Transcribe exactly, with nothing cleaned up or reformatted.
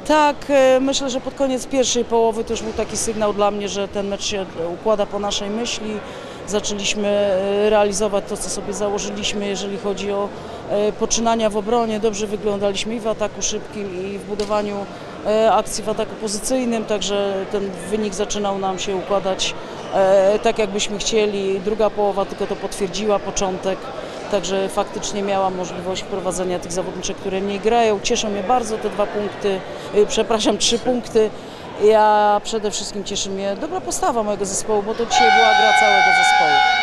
Tak, myślę, że pod koniec pierwszej połowy to już był taki sygnał dla mnie, że ten mecz się układa po naszej myśli. Zaczęliśmy realizować to, co sobie założyliśmy, jeżeli chodzi o poczynania w obronie. Dobrze wyglądaliśmy i w ataku szybkim, i w budowaniu akcji w ataku pozycyjnym, także ten wynik zaczynał nam się układać tak, jakbyśmy chcieli. Druga połowa tylko to potwierdziła, początek. Także faktycznie miałam możliwość prowadzenia tych zawodniczek, które mniej grają. Cieszą mnie bardzo te dwa punkty, przepraszam, trzy punkty. Ja przede wszystkim cieszy mnie dobra postawa mojego zespołu, bo to dzisiaj była gra całego zespołu.